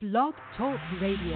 Blog Talk Radio.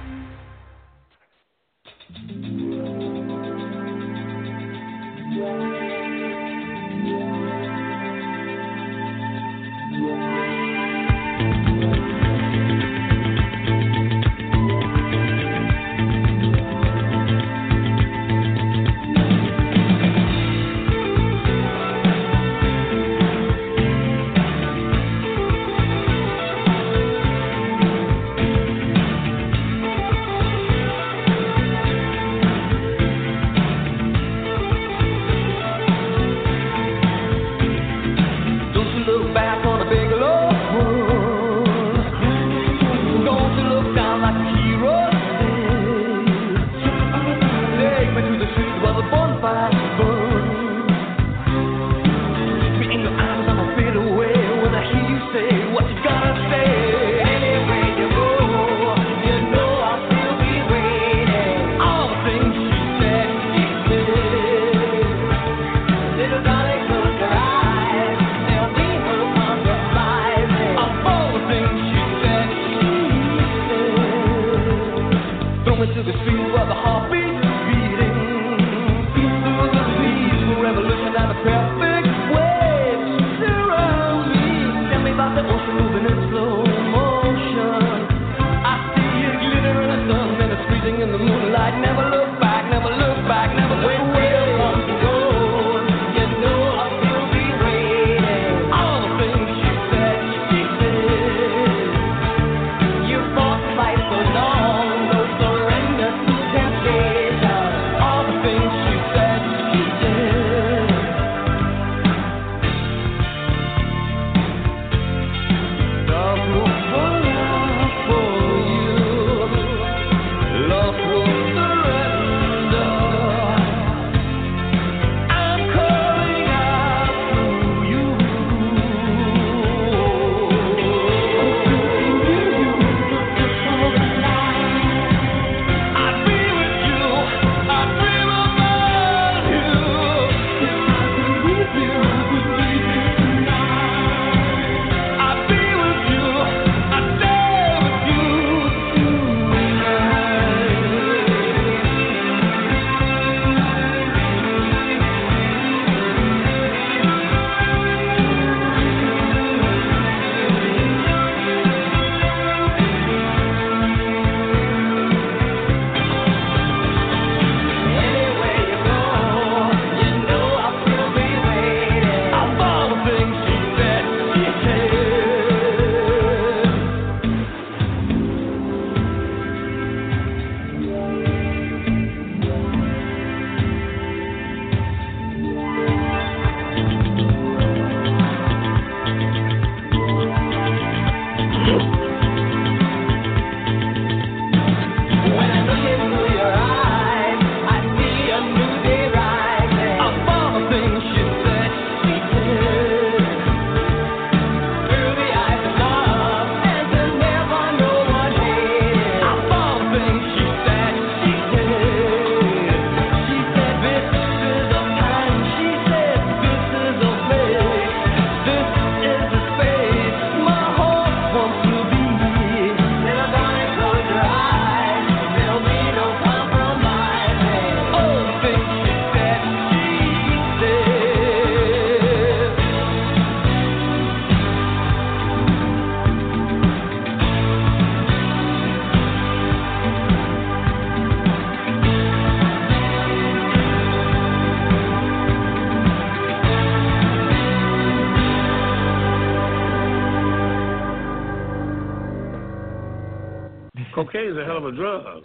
Cocaine is a hell of a drug.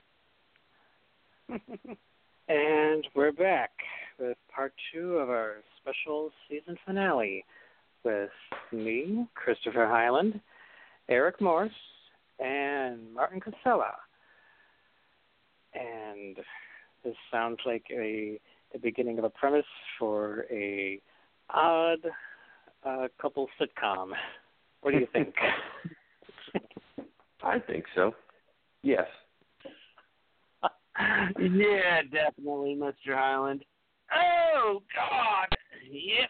And we're back with part 2 of our special season finale with me, Christopher Highland, Eric Morse, and Martin Casella. And this sounds like the beginning of a premise for a odd couple sitcom. What do you think? I think so. Yes. Yeah, definitely, Mr. Highland. Oh, God. Yep.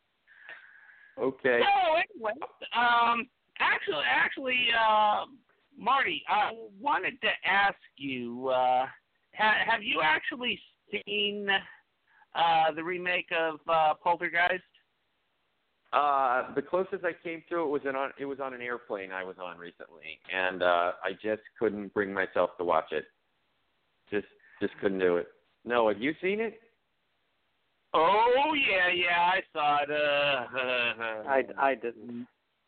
Okay. So, anyway, actually, Marty, I wanted to ask you, have you actually seen the remake of Poltergeist? The closest I came to it was on an airplane I was on recently, and I just couldn't bring myself to watch it. Just couldn't do it. No, have you seen it? Oh yeah, I saw it. I didn't.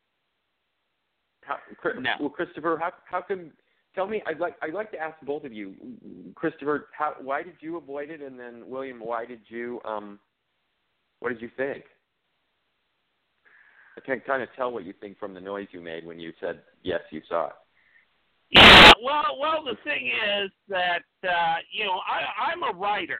No. Well, Christopher, how come? Tell me. I'd like to ask both of you, Christopher. Why did you avoid it, and then William, why did you? What did you think? I can kind of tell what you think from the noise you made when you said yes, you saw it. Yeah, well, the thing is that I'm a writer,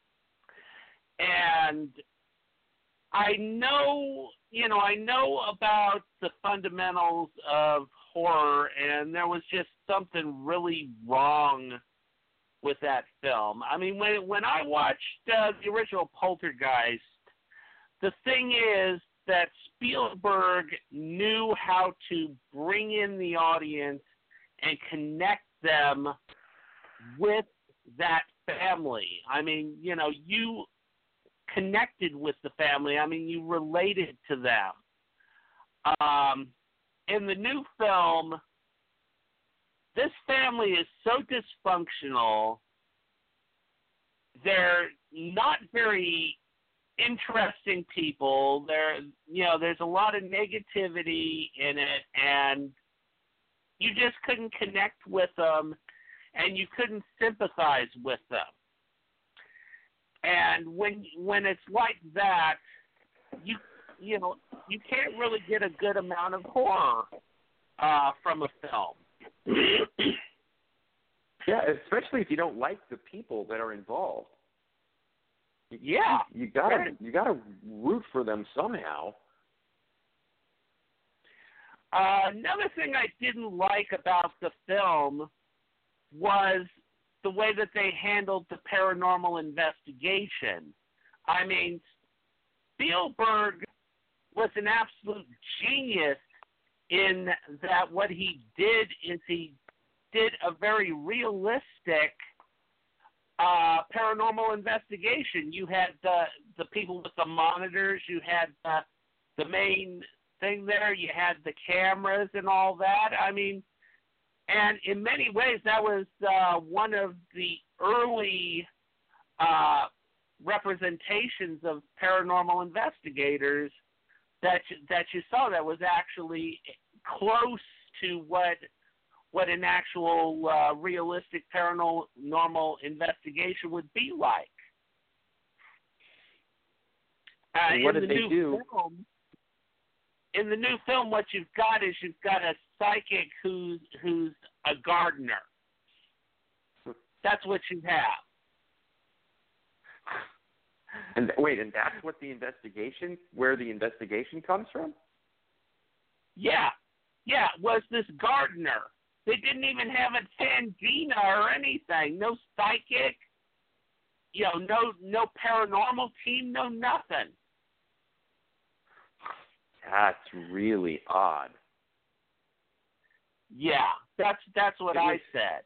and I know about the fundamentals of horror, and there was just something really wrong with that film. I mean, when I watched the original Poltergeist, the thing is that Spielberg knew how to bring in the audience and connect them with that family. I mean, you connected with the family. I mean, you related to them. In the new film, this family is so dysfunctional. They're not very interesting people. There's a lot of negativity in it, and you just couldn't connect with them, and you couldn't sympathize with them. And when it's like that, you can't really get a good amount of horror from a film. Yeah, especially if you don't like the people that are involved. Yeah, you gotta root for them somehow. Another thing I didn't like about the film was the way that they handled the paranormal investigation. I mean, Spielberg was an absolute genius in that what he did is he did a very realistic paranormal investigation. You had the people with the monitors, you had the main thing there, you had the cameras and all that. I mean, and in many ways that was one of the early representations of paranormal investigators that you saw that was actually close to what an actual realistic paranormal investigation would be like. What did they do? In the new film, what you've got a psychic who's a gardener. That's what you have. And that's what where the investigation comes from? Yeah, was this gardener. They didn't even have a Tangina or anything. No psychic, no paranormal team, no nothing. That's really odd. Yeah, that's what I said.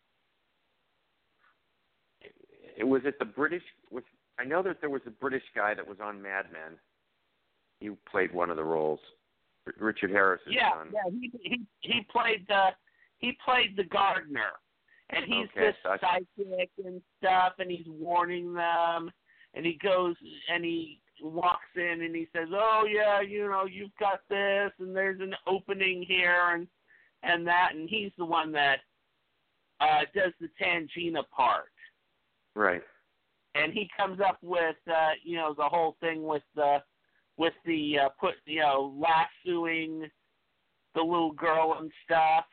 Was it the British? I know that there was a British guy that was on Mad Men. He played one of the roles. Richard Harris's son. Yeah, he played the gardener, and he's this psychic and stuff, and he's warning them, and he goes and he walks in and he says, "Oh yeah, you've got this, and there's an opening here, and that," and he's the one that does the Tangina part. Right. And he comes up with the whole thing with the lassoing the little girl and stuff.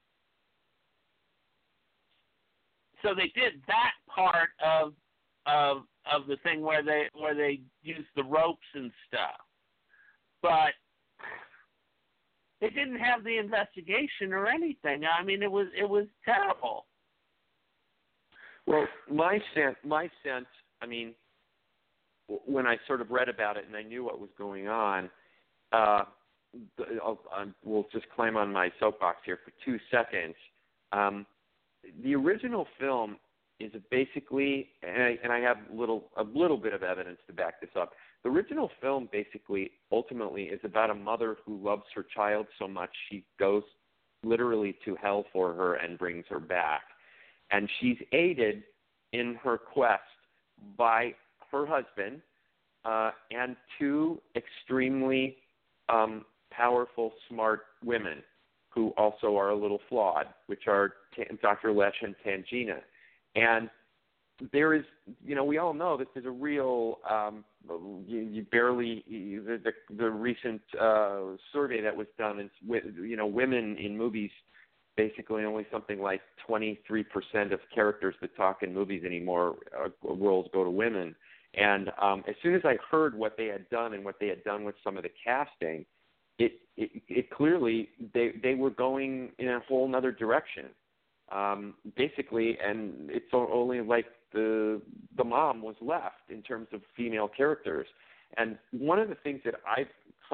So they did that part of the thing where they used the ropes and stuff, but they didn't have the investigation or anything. I mean, it was terrible. Well, my sense. I mean, when I sort of read about it and I knew what was going on, we'll just climb on my soapbox here for 2 seconds. The original film is basically, and I have a little bit of evidence to back this up. The original film basically, ultimately, is about a mother who loves her child so much she goes literally to hell for her and brings her back. And she's aided in her quest by her husband and two extremely powerful, smart women who also are a little flawed, which are Dr. Lesh and Tangina. And there is, we all know that there's a real, the recent survey that was done is, women in movies, basically only something like 23% of characters that talk in movies anymore, roles go to women. And as soon as I heard what they had done and what they had done with some of the casting, it clearly, they were going in a whole other direction. Basically, and it's only like the mom was left in terms of female characters. And one of the things that I've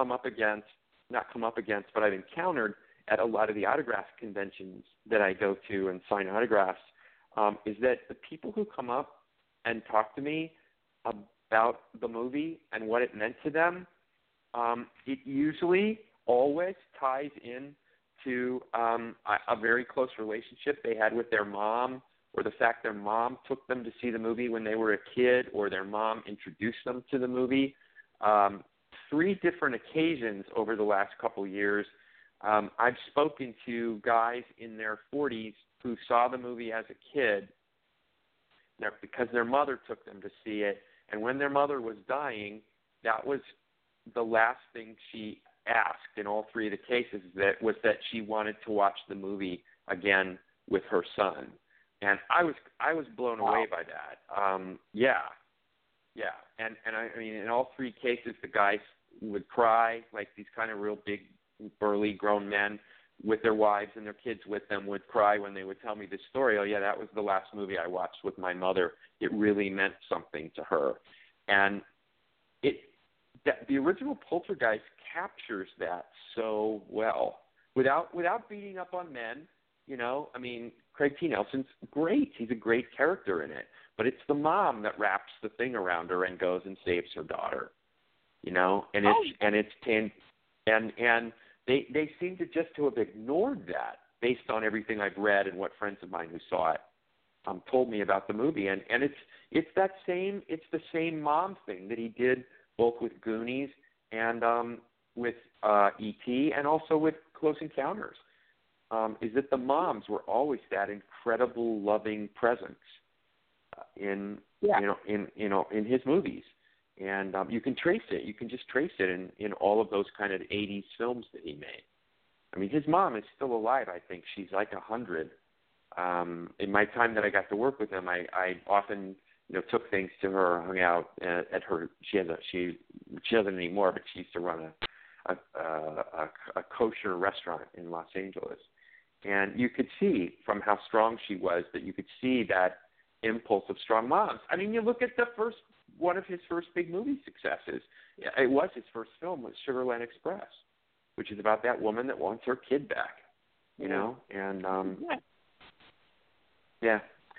but I've encountered at a lot of the autograph conventions that I go to and sign autographs, is that the people who come up and talk to me about the movie and what it meant to them, it usually always ties in to a very close relationship they had with their mom, or the fact their mom took them to see the movie when they were a kid, or their mom introduced them to the movie. 3 different occasions over the last couple years, I've spoken to guys in their 40s who saw the movie as a kid because their mother took them to see it, and when their mother was dying, that was the last thing she asked in all 3 of the cases, that she wanted to watch the movie again with her son. And I was blown away by that. Yeah. And I mean, in all 3 cases, the guys would cry, like these kind of real big, burly, grown men with their wives and their kids with them would cry when they would tell me this story. Oh, yeah, that was the last movie I watched with my mother. It really meant something to her. And the original Poltergeist captures that so well without beating up on men. I mean, Craig T. Nelson's great. He's a great character in it. But it's the mom that wraps the thing around her and goes and saves her daughter. And they seem to just to have ignored that based on everything I've read and what friends of mine who saw it told me about the movie. And it's the same mom thing that he did both with Goonies and with E.T. and also with Close Encounters. Is that the moms were always that incredible, loving presence in his movies, and you can trace it. You can just trace it in all of those kind of 80s films that he made. I mean, his mom is still alive. I think she's like 100. In my time that I got to work with him, I often took things to her, hung out at her. She doesn't anymore, but she used to run a kosher restaurant in Los Angeles. And you could see from how strong she was that you could see that impulse of strong moms. I mean, you look at one of his first big movie successes. It was his first film, was Sugarland Express, which is about that woman that wants her kid back, and yeah.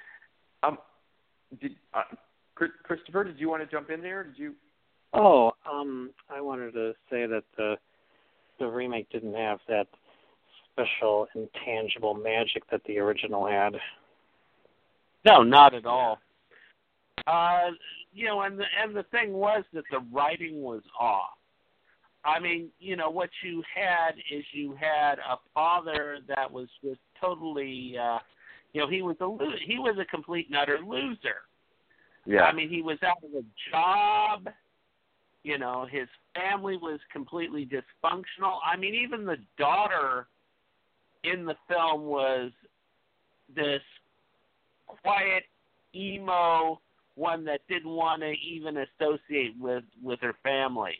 Christopher, did you want to jump in there? Did you? Oh, I wanted to say that the remake didn't have that special intangible magic that the original had. No, not at all. And the thing was that the writing was off. I mean, what you had is you had a father that was just totally, he was a complete and utter loser. Yeah. I mean, he was out of a job. His family was completely dysfunctional. I mean, even the daughter in the film was this quiet, emo one that didn't want to even associate with her family.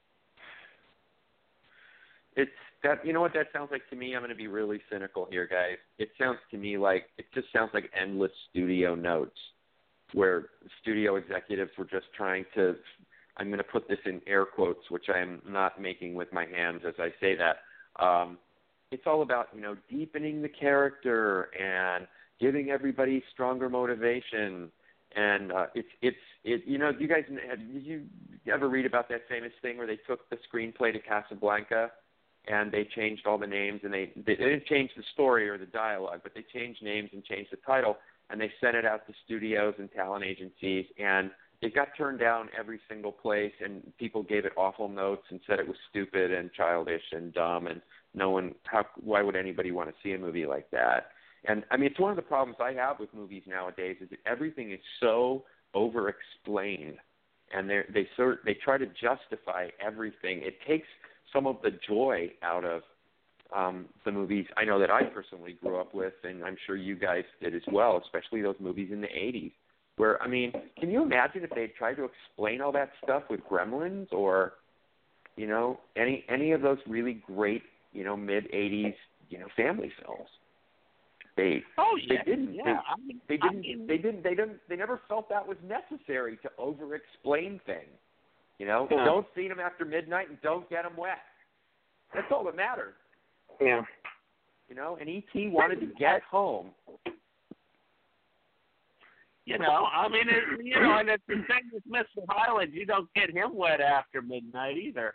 It's that, what that sounds like to me. I'm going to be really cynical here, guys. It sounds to me like endless studio notes where studio executives were just trying to, I'm going to put this in air quotes, which I am not making with my hands as I say that, it's all about, deepening the character and giving everybody stronger motivation. And you guys, did you ever read about that famous thing where they took the screenplay to Casablanca and they changed all the names, and they didn't change the story or the dialogue, but they changed names and changed the title, and they sent it out to studios and talent agencies, and it got turned down every single place, and people gave it awful notes and said it was stupid and childish and dumb, and why would anybody want to see a movie like that? And I mean, it's one of the problems I have with movies nowadays is that everything is so over-explained, and they try to justify everything. It takes some of the joy out of the movies I know that I personally grew up with, and I'm sure you guys did as well, especially those movies in the 80s. Where, I mean, can you imagine if they had tried to explain all that stuff with Gremlins or, any of those really great, mid-'80s, family films? They didn't. Yeah. They never felt that was necessary to over-explain things. Don't feed them after midnight and don't get them wet. That's all that mattered. Yeah. And E.T. wanted to get home. And it's the same with Mr. Hyland. You don't get him wet after midnight either.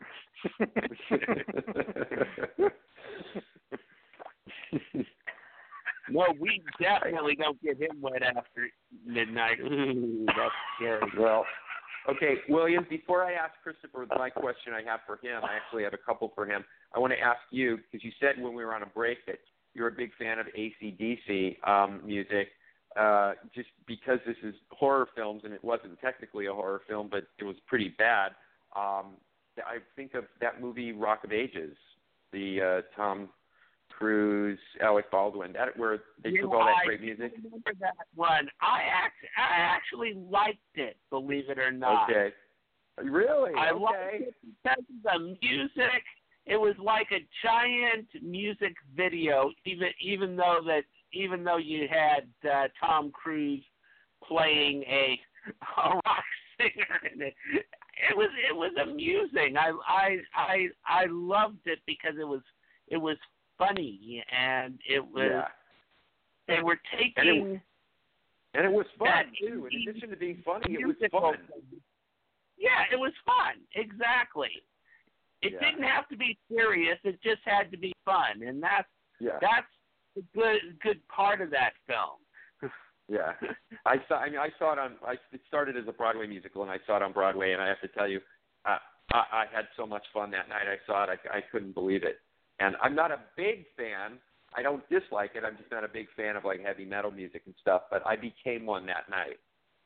No, we definitely don't get him wet after midnight. Ooh, that's scary. Well, okay, William, before I ask Christopher my question I have for him, I actually have a couple for him. I want to ask you, because you said when we were on a break that you're a big fan of AC/DC music. Just because this is horror films, and it wasn't technically a horror film, but it was pretty bad. I think of that movie Rock of Ages, the Tom Cruise, Alec Baldwin, where they took all that great music. I remember that one. I actually liked it, believe it or not. Okay. Really? I liked it because of the music. It was like a giant music video, even though you had Tom Cruise playing a rock singer in it. It was amusing. I loved it because it was funny, and it was they were taking and it was fun too. In addition to being funny, it was fun. Yeah, it was fun. Exactly. It didn't have to be serious. It just had to be fun, and that's the good part of that film. Yeah, I saw it on. It started as a Broadway musical, and I saw it on Broadway. And I have to tell you, I had so much fun that night. I saw it. I couldn't believe it. And I'm not a big fan. I don't dislike it. I'm just not a big fan of like heavy metal music and stuff. But I became one that night.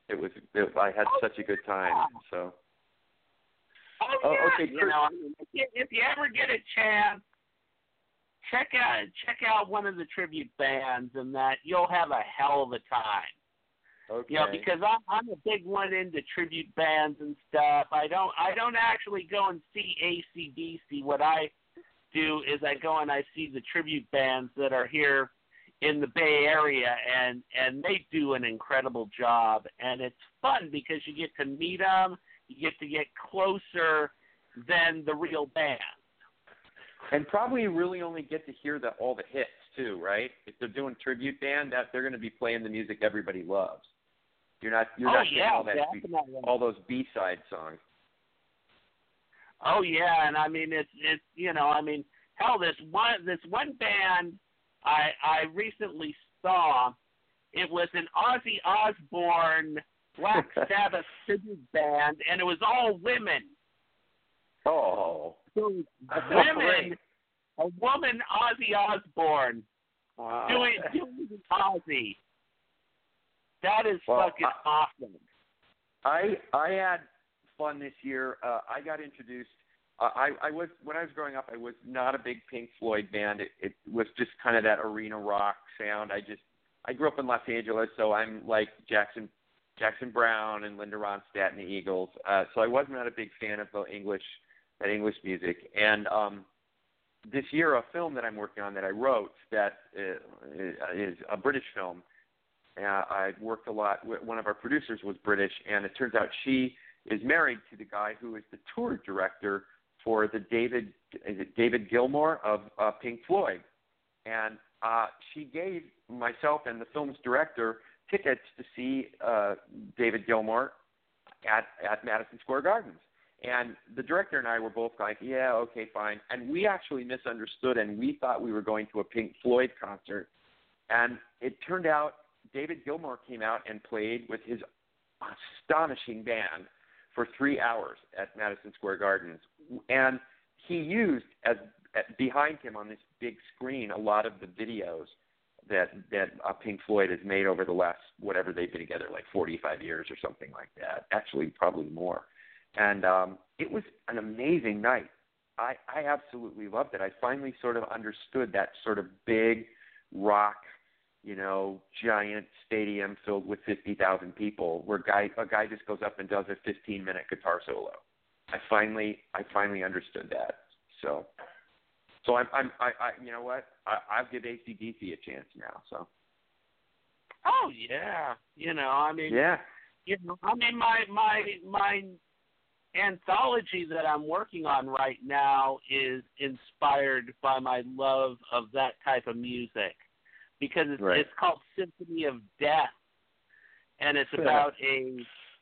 I had such a good time. So. Oh yeah. Okay. If you ever get a chance, check out one of the tribute bands, and that you'll have a hell of a time. Okay. Because I'm a big one into tribute bands and stuff. I don't actually go and see AC/DC. What I do is I go and I see the tribute bands that are here in the Bay Area, and they do an incredible job, and it's fun because you get to meet them, you get closer than the real band. And probably really only get to hear all the hits too, right? If they're doing tribute band, that they're going to be playing the music everybody loves. You're not getting all those B-side songs. Oh yeah, and I mean it's hell, this one band I recently saw, it was an Ozzy Osbourne Black Sabbath tribute band, and it was all women. Oh, so women, a woman Ozzy Osbourne doing Ozzy. That is fucking awesome. I had fun this year. I got introduced. I was when I was growing up. I was not a big Pink Floyd band. It was just kind of that arena rock sound. I grew up in Los Angeles, so I'm like Jackson Browne and Linda Ronstadt and the Eagles. So I was not a big fan of that English music. And this year, a film that I'm working on that I wrote that is a British film. I worked a lot. One of our producers was British, and it turns out she is married to the guy who is the tour director for the David Gilmour of Pink Floyd. and she gave myself and the film's director tickets to see David Gilmour at Madison Square Gardens. And the director and I were both like, yeah, okay, fine. And we actually misunderstood, and we thought we were going to a Pink Floyd concert. And it turned out David Gilmour came out and played with his astonishing band for 3 hours at Madison Square Gardens. And he used, behind him on this big screen, a lot of the videos that Pink Floyd has made over the last, whatever they've been together, like 45 years or something like that. Actually, probably more. And it was an amazing night. I absolutely loved it. I finally sort of understood that sort of big rock, giant stadium filled with 50,000 people where a guy just goes up and does a 15-minute guitar solo. I finally understood that. So I'm you know what? I'll give AC/DC a chance now. So. Oh yeah, my anthology that I'm working on right now is inspired by my love of that type of music, because it's called Symphony of Death, and it's about a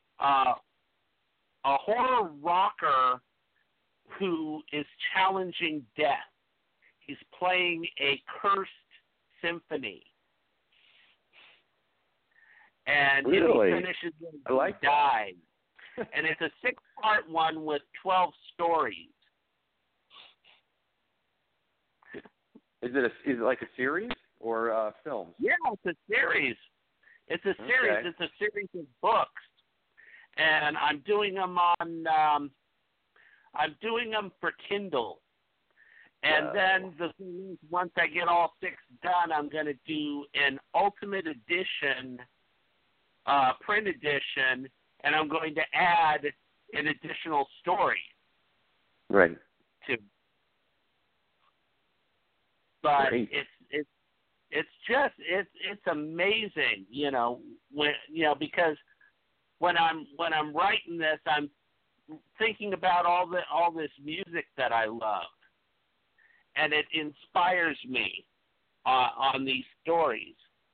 horror rocker who is challenging death. He's playing a cursed symphony. And he finishes when he dies. And it's a 6-part one with 12 stories. Is it like a series or films? Yeah, it's a series. It's a series. Okay. It's a series of books, and I'm doing them for Kindle. And then the thing is, once I get all 6 done, I'm going to do an Ultimate Edition, print edition, and I'm going to add an additional story. Right. But Great. it's amazing, because when I'm writing this, I'm thinking about all this music that I love, and it inspires me on these stories.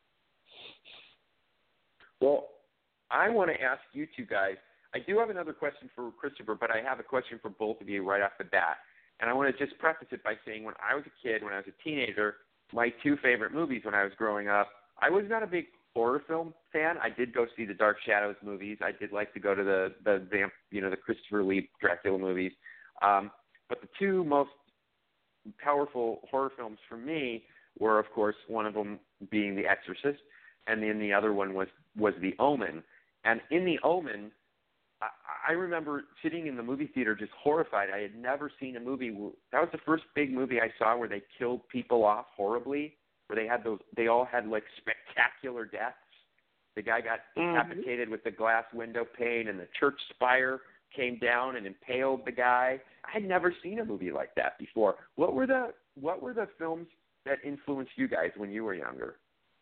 Well, I want to ask you two guys. I do have another question for Christopher, but I have a question for both of you right off the bat. And I want to just preface it by saying when I was a kid, when I was a teenager, my 2 favorite movies when I was growing up, I was not a big horror film fan. I did go see the Dark Shadows movies. I did like to go to the Christopher Lee Dracula movies. But the 2 most powerful horror films for me were, of course, one of them being The Exorcist, and then the other one was The Omen. And in The Omen, I remember sitting in the movie theater just horrified. I had never seen a movie. That was the first big movie I saw where they killed people off horribly, where they all had like spectacular deaths. The guy got decapitated with the glass window pane, and the church spire came down and impaled the guy. I had never seen a movie like that before. What were the films that influenced you guys when you were younger?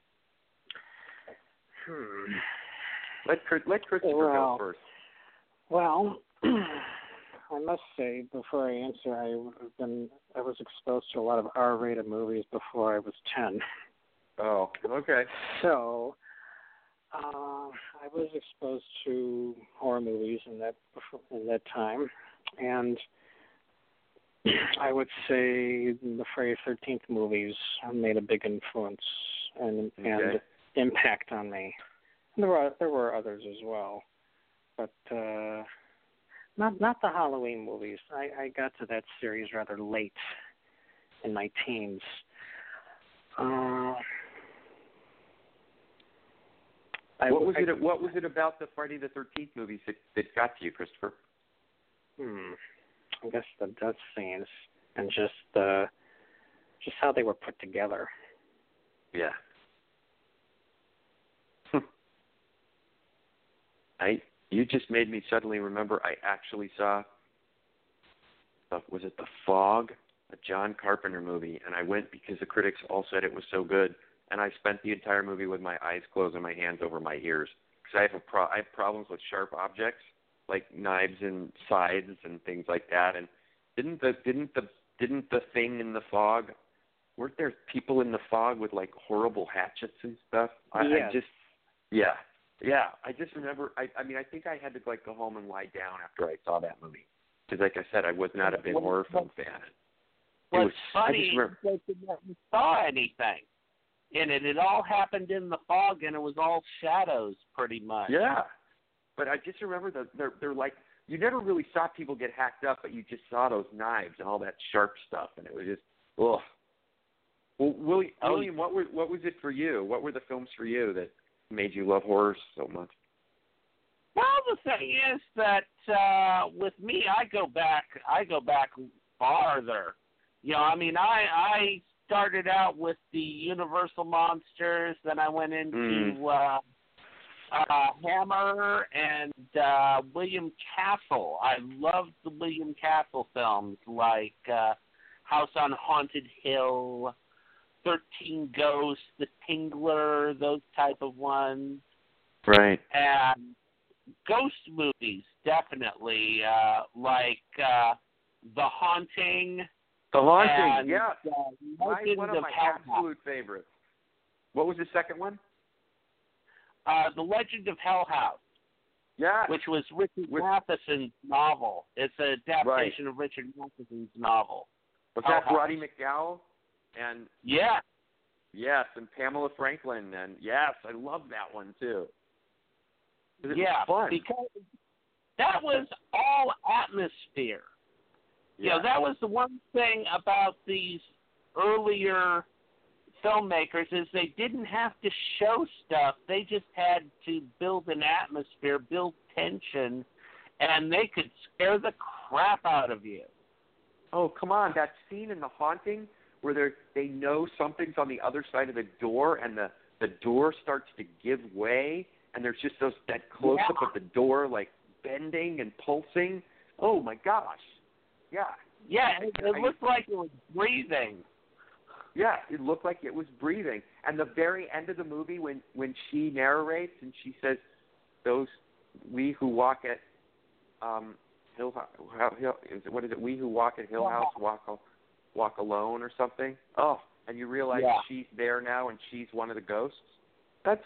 Let Christopher go first. Well, I must say, before I answer, I was exposed to a lot of R-rated movies before I was 10. Oh, okay. So, I was exposed to horror movies in that time, and I would say the Friday the 13th movies made a big influence and impact on me. And there were others as well, but not the Halloween movies. I got to that series rather late in my teens. What was it about the Friday the 13th movies that got to you, Christopher? I guess the death scenes and just how they were put together. Yeah. You just made me suddenly remember I actually saw, was it The Fog, a John Carpenter movie, and I went because the critics all said it was so good, and I spent the entire movie with my eyes closed and my hands over my ears because I have problems with sharp objects like knives and scythes and things like that. And didn't the thing in The Fog weren't there people in the fog with like horrible hatchets and stuff? Yes. I just remember. I mean, I think I had to like go home and lie down after I saw that movie because, like I said, I was not a big horror film fan. What's funny is that you never saw anything in it. It all happened in the fog, and it was all shadows, pretty much. Yeah, but I just remember that they're like, you never really saw people get hacked up, but you just saw those knives and all that sharp stuff, and it was just, ugh. Well, William, what was it for you? What were the films for you that made you love horror so much? Well, the thing is that with me, I go back farther. You know, I mean, I started out with the Universal monsters, then I went into Hammer and William Castle. I loved the William Castle films, like House on Haunted Hill, 13 Ghosts, The Tingler, those type of ones. Right. And ghost movies, definitely, like The Haunting. The Haunting, and, yeah. One of my Hell absolute favorites. What was the second one? The Legend of Hell House. Yeah. Which was Richard Matheson's novel. It's an adaptation of Richard Matheson's novel. Was that Roddy McDowall? And yes, and Pamela Franklin, and yes, I love that one too. It was fun. Because that was all atmosphere. Yeah. You know, that was the one thing about these earlier filmmakers is they didn't have to show stuff. They just had to build an atmosphere, build tension, and they could scare the crap out of you. Oh, come on. That scene in The Haunting where they know something's on the other side of the door and the door starts to give way and there's just that close-up of the door like bending and pulsing. Oh, my gosh. Yeah. Yeah, it looked like it was breathing. Yeah, it looked like it was breathing. And the very end of the movie when she narrates and she says, we who walk at Hill what is it? We who walk at Hill House walk alone or something. Oh, and you realize she's there now and she's one of the ghosts. That's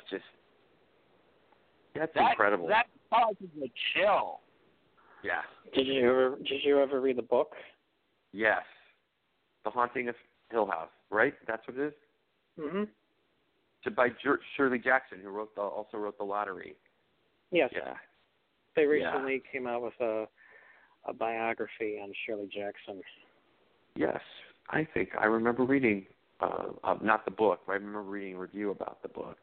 incredible. That causes a chill. Yeah. Did you ever read the book? Yes. The Haunting of Hill House, right? That's what it is? Mm-hmm. By Shirley Jackson, who also wrote The Lottery. Yes. Yeah. They recently came out with a biography on Shirley Jackson. Yes. I think I remember reading, not the book, but I remember reading a review about the book.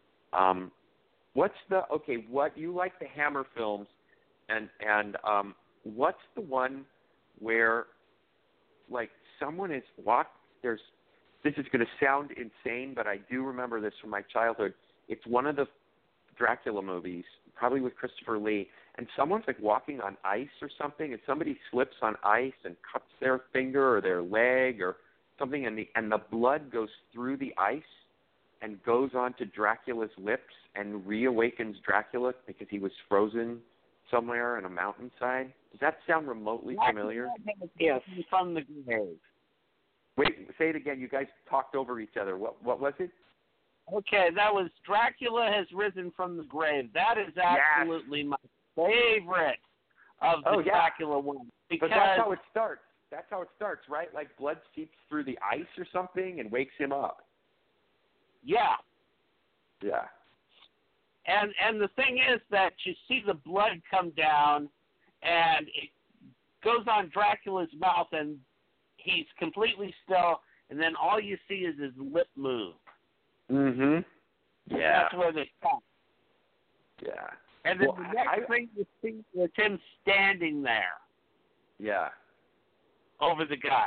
What you like the Hammer films, and what's the one where, like, someone is this is going to sound insane, but I do remember this from my childhood. It's one of the Dracula movies, probably with Christopher Lee, and someone's like walking on ice or something, and somebody slips on ice and cuts their finger or their leg or something, and the blood goes through the ice and goes onto Dracula's lips and reawakens Dracula because he was frozen somewhere in a mountainside. Does that sound remotely familiar? Yes, from the grave. Wait, say it again. You guys talked over each other. What was it? Okay, that was Dracula Has Risen from the Grave. That is absolutely my favorite of the Dracula ones. But that's how it starts. That's how it starts, right? Like blood seeps through the ice or something and wakes him up. Yeah. Yeah. And the thing is that you see the blood come down and it goes on Dracula's mouth and he's completely still, and then all you see is his lip move. Mm-hmm. Yeah. That's where they stop. Yeah. And then the next thing you see is him standing there. Yeah. Over the guy.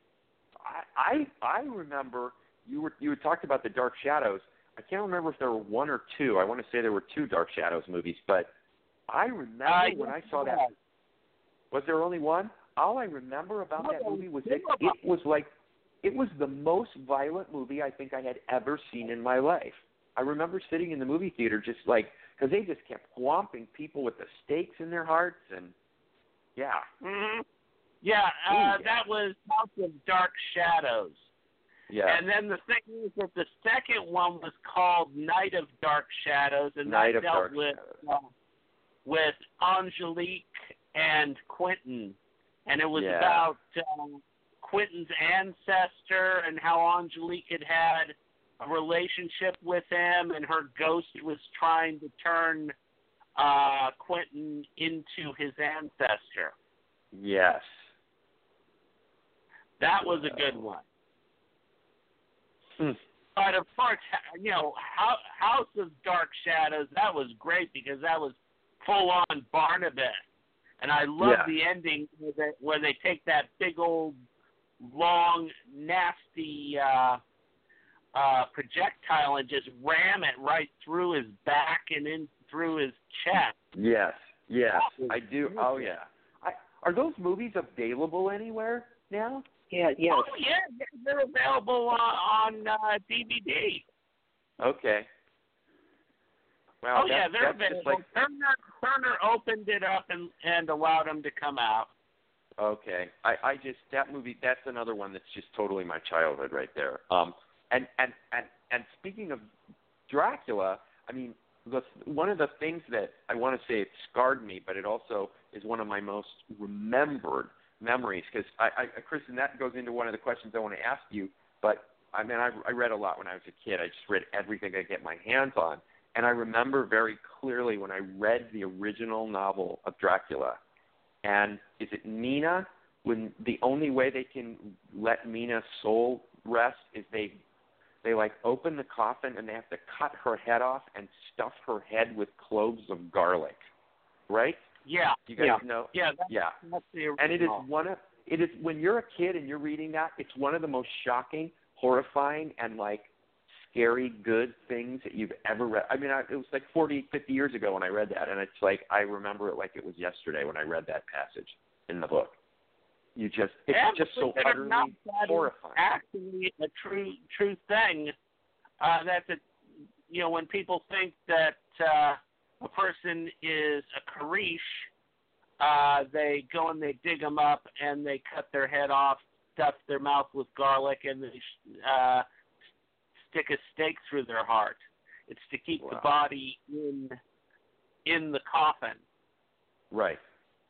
I remember you had talked about the Dark Shadows. I can't remember if there were one or two. I want to say there were two Dark Shadows movies, but I remember when I saw that. Was there only one? All I remember about that movie was that it was the most violent movie I think I had ever seen in my life. I remember sitting in the movie theater just like, because they just kept whomping people with the stakes in their hearts, and Mm-hmm. That was House of Dark Shadows. Yeah. And then the thing is that the second one was called Night of Dark Shadows, and Night that of dealt Dark with Shadows. with Angelique and Quentin, and it was Yeah. about Quentin's ancestor and how Angelique had had a relationship with him, and her ghost was trying to turn Quentin into his ancestor. Yes. That was a good one. But of course, House of Dark Shadows, that was great because that was full on Barnabas. And I love the ending where they take that big old, long, nasty projectile and just ram it right through his back and in through his chest. Yes. I do. Oh, yeah. Are those movies available anywhere now? Yeah, yes. Oh, yeah, they're available on DVD. Okay. Wow, Oh, yeah, they're that's available. just like, Turner opened it up and allowed them to come out. okay. I just, that movie, that's another one that's just totally my childhood right there. And speaking of Dracula, I mean, one of the things that I want to say it scarred me, but it also is one of my most remembered memories, because Kristen, that goes into one of the questions I want to ask you. But I mean, I read a lot when I was a kid. I just read everything I get my hands on, and I remember very clearly when I read the original novel of Dracula. And is it Mina? When the only way they can let Mina's soul rest is they like open the coffin and they have to cut her head off and stuff her head with cloves of garlic, right? Yeah. You guys know? Yeah. That's the original. And it is when you're a kid and you're reading that, it's one of the most shocking, horrifying, and like scary good things that you've ever read. I mean, it was like 40, 50 years ago when I read that, and it's like I remember it like it was yesterday when I read that passage in the book. It's just so utterly horrifying. Actually, a true thing. That's when people think that a person is a Karish, they go and they dig them up and they cut their head off, stuff their mouth with garlic, and they stick a stake through their heart. It's to keep the body in the coffin. Right.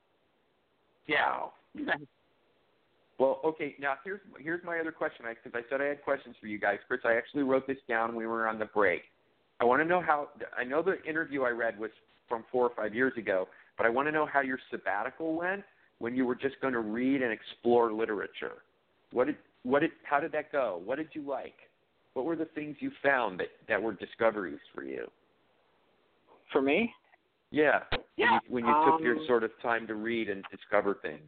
Yeah. Well, okay, now here's my other question, because I said I had questions for you guys. Chris, I actually wrote this down when we were on the break. I want to know I know the interview I read was from 4 or 5 years ago, but I want to know how your sabbatical went when you were just going to read and explore literature. How did that go? What did you like? What were the things you found that were discoveries for you? For me? Yeah. When you took your sort of time to read and discover things.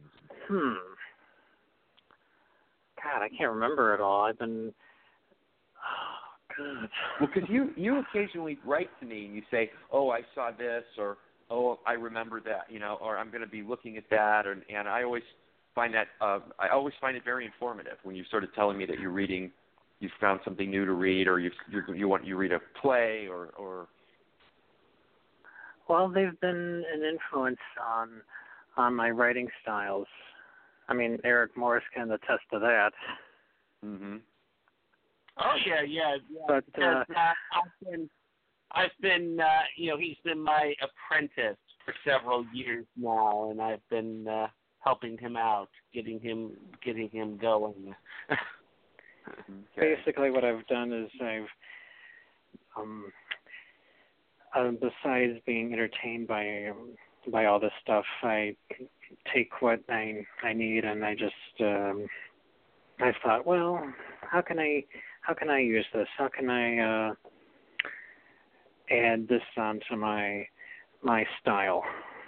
God, I can't remember it all. I've been... Oh, God. Well, because you occasionally write to me and you say, oh, I saw this, or, oh, I remember that, or I'm going to be looking at that, and I always find that, I find it very informative when you're sort of telling me that you're reading, you've found something new to read, or you read a play, or... Well, they've been an influence on my writing styles. I mean, Eric Morris can attest to that. Mm-hmm. Oh yeah. But I've been he's been my apprentice for several years now, and I've been helping him out, getting him going. Okay. Basically, what I've done is I've besides being entertained by all this stuff, I take what I need, and I just I thought, well, how can I use this? How can I add this onto my style,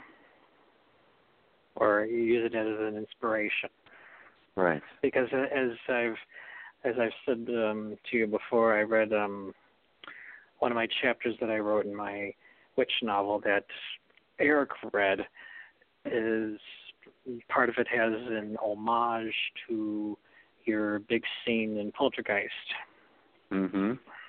or use it as an inspiration? Right. Because as I've said to you before, I read one of my chapters that I wrote in my witch novel that Eric read. Is part of it has an homage to your big scene in Poltergeist. Mm-hmm.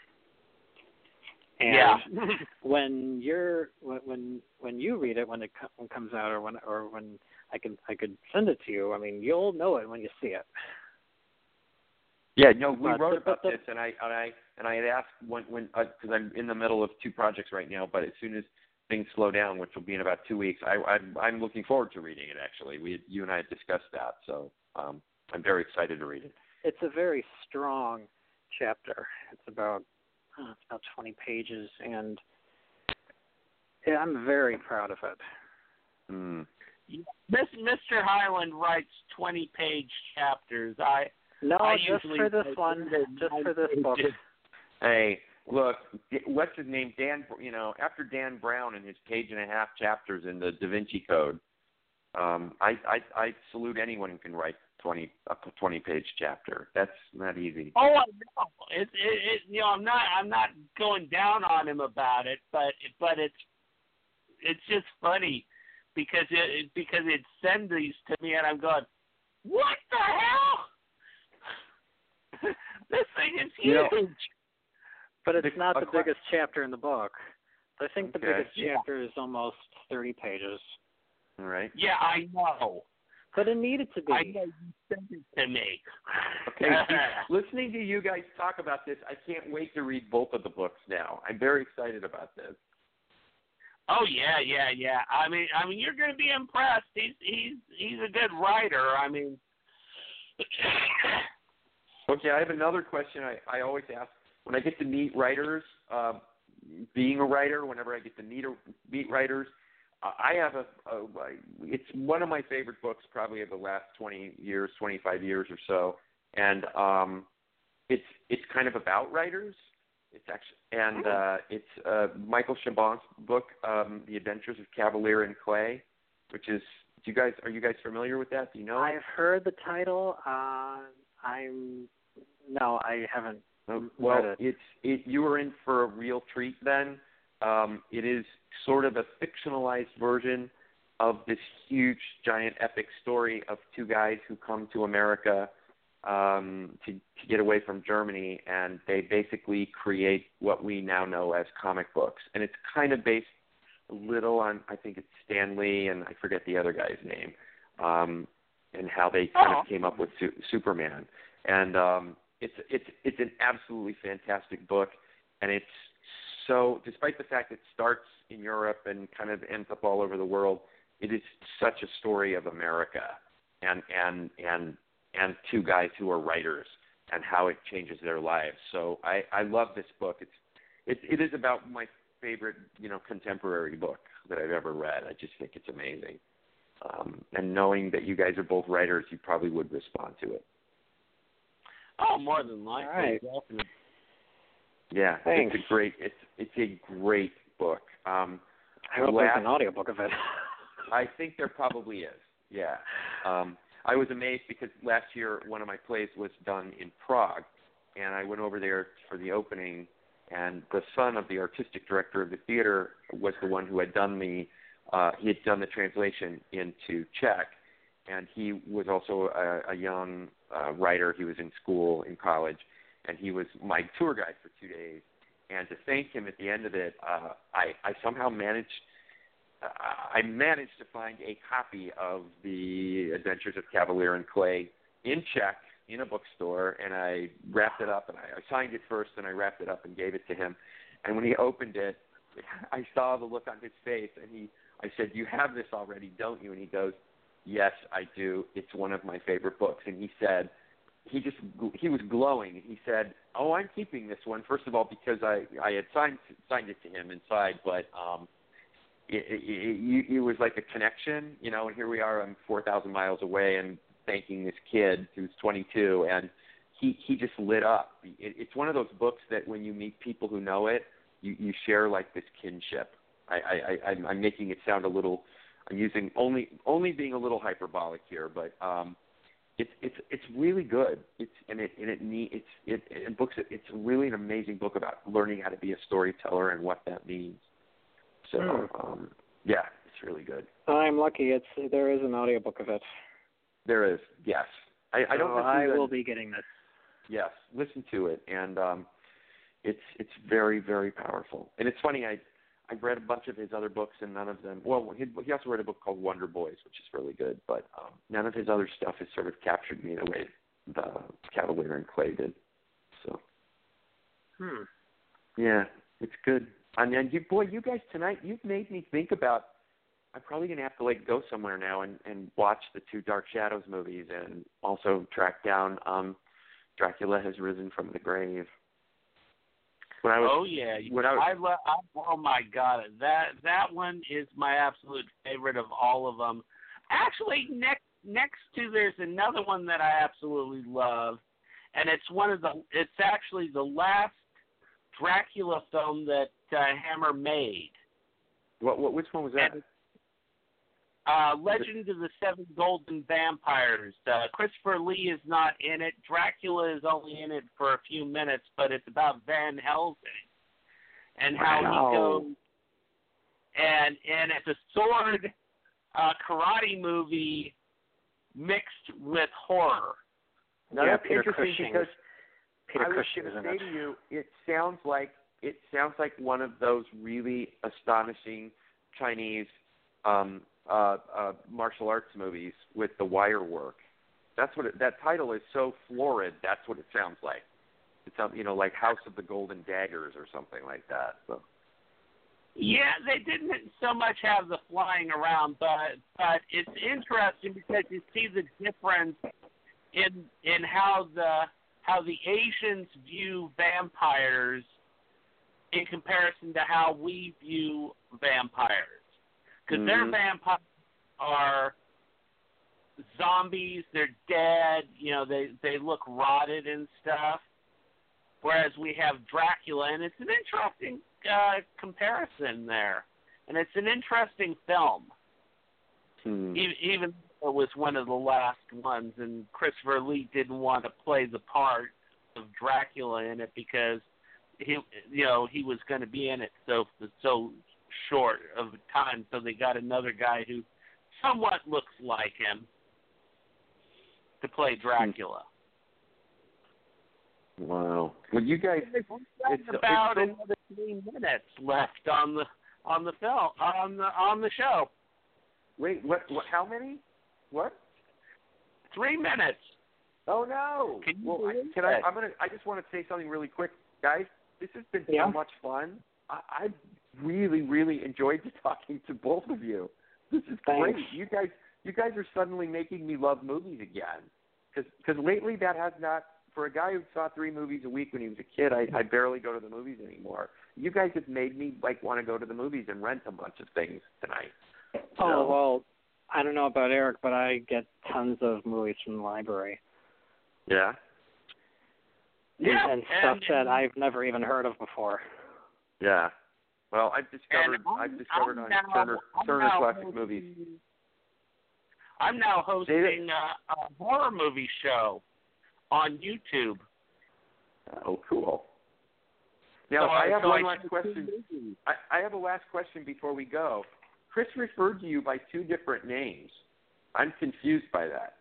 And when you read it, when it comes out, or when I could send it to you, I mean, you'll know it when you see it. Yeah, no, we But wrote the- about but the- this, and I had asked when because I'm in the middle of 2 projects right now, but as soon as things slow down, which will be in about 2 weeks, I'm looking forward to reading it. Actually, you and I had discussed that, so I'm very excited to read it. It's a very strong chapter. It's about 20 pages, and yeah, I'm very proud of it. Mm. Mr. Hyland writes 20-page chapters. No, I just usually for this write one. Just for this book. Hey, look, what's his name? Dan. After Dan Brown and his 1.5-page chapters in the Da Vinci Code, I salute anyone who can write a 20-page chapter. That's not easy. Oh, I know. I'm not going down on him about it, but it's just funny because it sends these to me and I'm going, what the hell? This thing is huge. But it's not the biggest chapter in the book. I think the biggest Yeah. chapter is almost 30 pages. All right. Yeah, I know. But it needed to be. I know you sent it to me. Okay, listening to you guys talk about this, I can't wait to read both of the books now. I'm very excited about this. Oh yeah. I mean, you're going to be impressed. He's a good writer. I mean. Okay, I have another question I always ask when I get to meet writers. Being a writer, whenever I get to meet writers, I have it's one of my favorite books probably of the last 20 years, 25 years or so, and it's kind of about writers. It's actually it's Michael Chabon's book, The Adventures of Cavalier and Clay, which is are you guys familiar with that? Do you know? I've heard the title. No, I haven't. Well, you were in for a real treat then. It is sort of a fictionalized version of this huge, giant, epic story of 2 guys who come to America to get away from Germany, and they basically create what we now know as comic books. And it's kind of based a little on, I think it's Stan Lee, and I forget the other guy's name, and how they kind of came up with Superman. And it's an absolutely fantastic book, and it's so, despite the fact it starts in Europe and kind of ends up all over the world, it is such a story of America and 2 guys who are writers and how it changes their lives. So I love this book. It is about my favorite contemporary book that I've ever read. I just think it's amazing. And knowing that you guys are both writers, you probably would respond to it. Oh, more than likely. All right. Definitely. Yeah, Thanks. it's a great book. I hope there's an audiobook of it. I think there probably is. Yeah. I was amazed because last year one of my plays was done in Prague, and I went over there for the opening, and the son of the artistic director of the theater was the one who had done he had done the translation into Czech, and he was also a young writer. He was in college, and he was my tour guide for 2 days. And to thank him at the end of it, I somehow managed to find a copy of The Adventures of Cavalier and Clay in Czech in a bookstore, and I wrapped it up, and I signed it first, and I wrapped it up and gave it to him. And when he opened it, I saw the look on his face, and I said, "You have this already, don't you?" And he goes, "Yes, I do. It's one of my favorite books." And he said, he was glowing. He said, "Oh, I'm keeping this one, first of all, because I had signed it to him inside, but it was like a connection, and here we are, I'm 4,000 miles away and thanking this kid who's 22, and he just lit up. It's one of those books that when you meet people who know it, you share like this kinship. I'm making it sound a little, I'm using only being a little hyperbolic here, but it's really good. It's really an amazing book about learning how to be a storyteller and what that means. So yeah, it's really good. I'm lucky. There is an audiobook of it. There is, yes. I don't know. I will be getting this. Yes, listen to it, and it's very, very powerful. And it's funny, I've read a bunch of his other books, and none of them. Well, he also read a book called Wonder Boys, which is really good, but none of his other stuff has sort of captured me the way the Cavalier and Clay did. So. Yeah, it's good. And you guys tonight, you've made me think about. I'm probably gonna have to go somewhere now and watch the 2 Dark Shadows movies and also track down Dracula Has Risen from the Grave. Oh my God, that one is my absolute favorite of all of them. Actually, next to there's another one that I absolutely love, and it's actually the last Dracula film that Hammer made. Which one was that? Legend of the Seven Golden Vampires. Christopher Lee is not in it. Dracula is only in it for a few minutes, but it's about Van Helsing and how he goes. And it's a sword karate movie mixed with horror. Now, that's Peter interesting Cushing. because Peter I was Cushing going is to in say it. to you, it sounds like one of those really astonishing Chinese martial arts movies with the wire work. That's what that title is so florid. That's what it sounds like. It's like House of the Golden Daggers or something like that. So. Yeah, they didn't so much have the flying around, but it's interesting because you see the difference in how the Asians view vampires in comparison to how we view vampires. Because their vampires are zombies, they're dead, they look rotted and stuff. Whereas we have Dracula, and it's an interesting comparison there. And it's an interesting film. Even though it was one of the last ones, and Christopher Lee didn't want to play the part of Dracula in it because he was going to be in it so short of a time, so they got another guy who somewhat looks like him to play Dracula. Wow. Well, you guys, it's about another 3 minutes left on the film on the show. Wait, what? How many? What? 3 minutes. Oh no! I just want to say something really quick, guys. This has been so much fun. I really, really enjoyed talking to both of you. This is great. You guys are suddenly making me love movies again. Because lately that has not. For a guy who saw 3 movies a week when he was a kid, I barely go to the movies anymore. You guys have made me want to go to the movies and rent a bunch of things tonight. Oh, well, I don't know about Eric, but I get tons of movies from the library. Yeah? Yeah. And stuff that I've never even heard of before. Yeah. Well, I've discovered on Turner Classic Movies. I'm now hosting a horror movie show on YouTube. Oh, cool. Now, I have one last question. I have a last question before we go. Chris referred to you by 2 different names. I'm confused by that.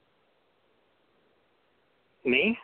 Me?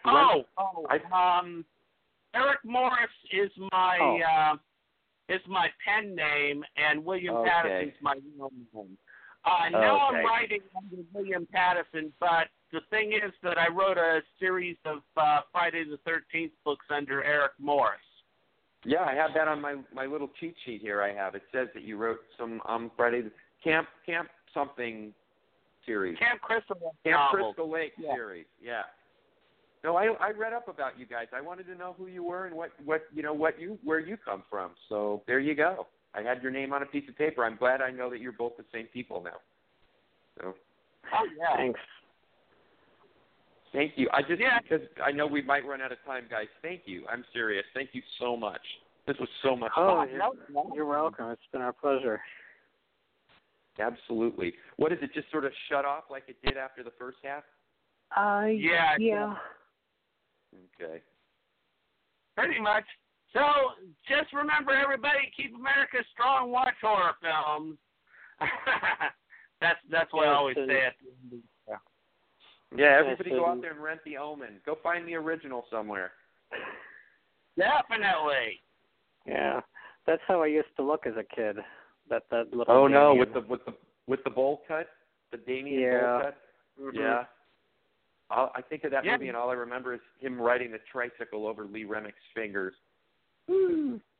Eric Morris is my pen name, and William Patterson's my real name. Now I'm writing under William Patterson, but the thing is that I wrote a series of Friday the 13th books under Eric Morris. Yeah, I have that on my little cheat sheet here I have. It says that you wrote some Friday Camp something series. Camp Crystal Lake series. Yeah. No, I read up about you guys. I wanted to know who you were and where you come from. So there you go. I had your name on a piece of paper. I'm glad I know that you're both the same people now. So. Oh yeah. Thanks. Thank you. Because I know we might run out of time, guys. Thank you. I'm serious. Thank you so much. This was so much fun. You're welcome. It's been our pleasure. Absolutely. What is it? Just sort of shut off like it did after the first half? Yeah. Okay. Pretty much. So just remember, everybody, keep America strong. Watch horror films. That's what I always say at the end. Yeah, everybody go out there and rent The Omen. Go find the original somewhere. Definitely. Yeah, that's how I used to look as a kid. That little. Oh no, Damien. with the bowl cut, the Damien bowl cut. Mm-hmm. Yeah. I think of that movie, and all I remember is him riding the tricycle over Lee Remick's fingers. Woo.